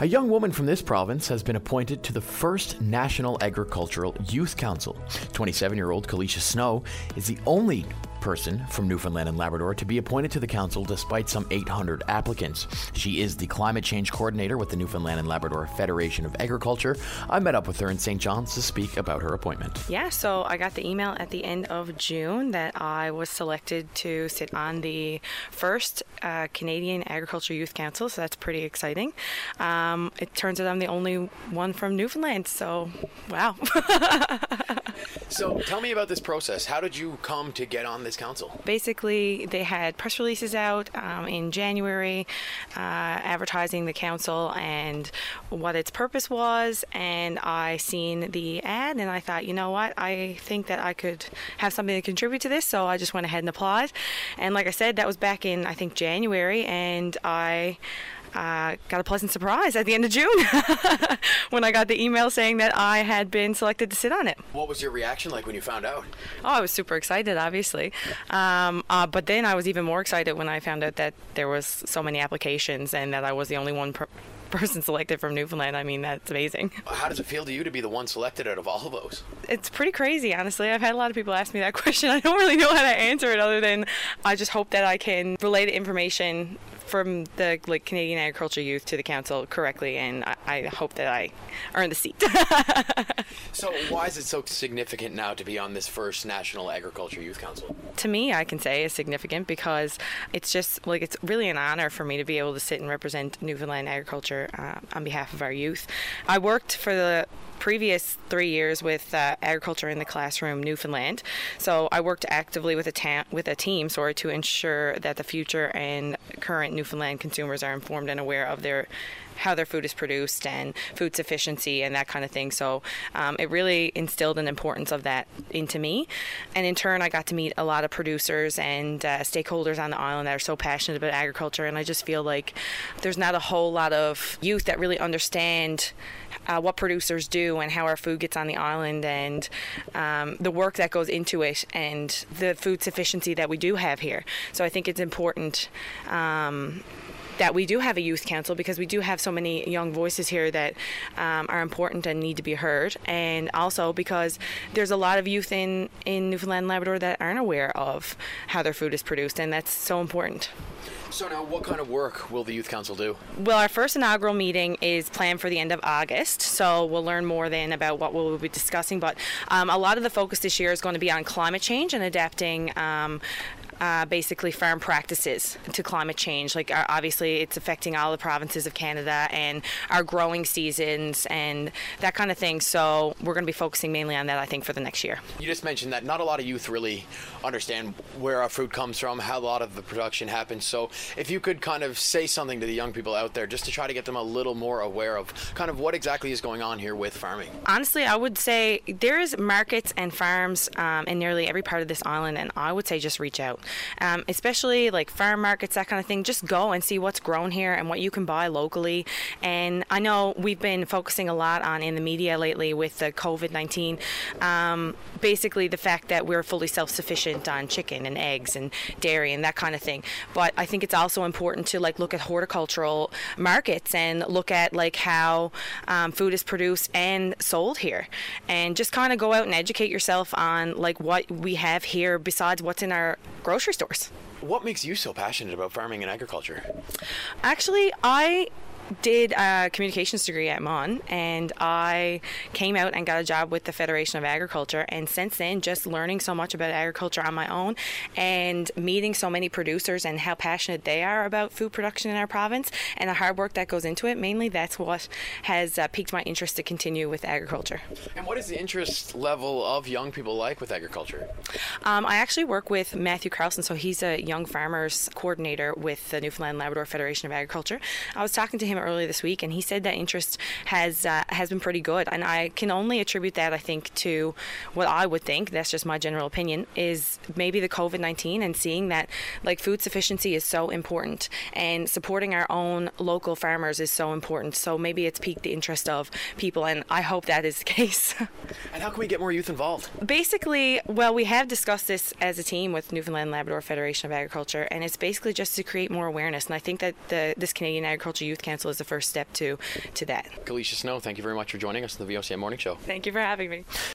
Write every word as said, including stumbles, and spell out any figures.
A young woman from this province has been appointed to the first National Agricultural Youth Council. twenty-seven-year-old Kalisha Snow is the only person from Newfoundland and Labrador to be appointed to the council despite some eight hundred applicants. She is the climate change coordinator with the Newfoundland and Labrador Federation of Agriculture. I met up with her in Saint John's to speak about her appointment. Yeah, so I got the email at the end of June that I was selected to sit on the first uh, Canadian Agriculture Youth Council, so that's pretty exciting. Um, it turns out I'm the only one from Newfoundland, so wow. So tell me about this process. How did you come to get on this council? Basically, they had press releases out um, in January uh, advertising the council and what its purpose was, and I seen the ad and I thought, you know what, I think that I could have something to contribute to this, so I just went ahead and applied. And like I said, that was back in, I think, January, and I Uh, got a pleasant surprise at the end of June when I got the email saying that I had been selected to sit on it. What was your reaction like when you found out? Oh, I was super excited, obviously. Um, uh, but then I was even more excited when I found out that there was so many applications and that I was the only one per- person selected from Newfoundland. I mean, that's amazing. How does it feel to you to be the one selected out of all of those? It's pretty crazy, honestly. I've had a lot of people ask me that question. I don't really know how to answer it other than I just hope that I can relay the information from the like Canadian Agriculture Youth to the council correctly, and I, I hope that I earn the seat. So why is it so significant now to be on this first National Agriculture Youth Council? To me, I can say it's significant because it's just like it's really an honor for me to be able to sit and represent Newfoundland agriculture uh, on behalf of our youth. I worked for the previous three years with uh, Agriculture in the Classroom Newfoundland, so I worked actively with a ta- with a team sorry to ensure that the future and current Newfoundland consumers are informed and aware of their how their food is produced and food sufficiency and that kind of thing. So um, it really instilled an importance of that into me. And in turn, I got to meet a lot of producers and uh, stakeholders on the island that are so passionate about agriculture. And I just feel like there's not a whole lot of youth that really understand Uh, what producers do and how our food gets on the island and um, the work that goes into it and the food sufficiency that we do have here. So I think it's important um, that we do have a youth council because we do have so many young voices here that um, are important and need to be heard, and also because there's a lot of youth in, in Newfoundland and Labrador that aren't aware of how their food is produced, and that's so important. So now, what kind of work will the Youth Council do? Well, our first inaugural meeting is planned for the end of August, so we'll learn more then about what we'll be discussing. But um, a lot of the focus this year is going to be on climate change and adapting um, Uh, basically farm practices to climate change. Like uh, obviously it's affecting all the provinces of Canada and our growing seasons and that kind of thing. So we're going to be focusing mainly on that, I think, for the next year. You just mentioned that not a lot of youth really understand where our food comes from, how a lot of the production happens. So if you could kind of say something to the young people out there just to try to get them a little more aware of kind of what exactly is going on here with farming. Honestly, I would say there's markets and farms um, in nearly every part of this island, and I would say just reach out. Um, especially like farm markets, that kind of thing. Just go and see what's grown here and what you can buy locally. And I know we've been focusing a lot on in the media lately with the covid nineteen, um, basically the fact that we're fully self-sufficient on chicken and eggs and dairy and that kind of thing. But I think it's also important to like look at horticultural markets and look at like how um, food is produced and sold here, and just kind of go out and educate yourself on like what we have here besides what's in our grocery stores. What makes you so passionate about farming and agriculture? Actually, I did a communications degree at M O N, and I came out and got a job with the Federation of Agriculture, and since then just learning so much about agriculture on my own and meeting so many producers and how passionate they are about food production in our province and the hard work that goes into it, mainly that's what has uh, piqued my interest to continue with agriculture. And what is the interest level of young people like with agriculture? Um, I actually work with Matthew Carlson, so he's a young farmers coordinator with the Newfoundland and Labrador Federation of Agriculture. I was talking to him earlier this week, and he said that interest has uh, has been pretty good, and I can only attribute that, I think, to what I would think, that's just my general opinion, is maybe the covid nineteen and seeing that like food sufficiency is so important and supporting our own local farmers is so important. So maybe it's piqued the interest of people, and I hope that is the case. And how can we get more youth involved? Basically, well, we have discussed this as a team with Newfoundland and Labrador Federation of Agriculture, and it's basically just to create more awareness, and I think that the this Canadian Agriculture Youth Council is the first step to to that. Kalisha Snow, thank you very much for joining us on the V O C M Morning Show. Thank you for having me.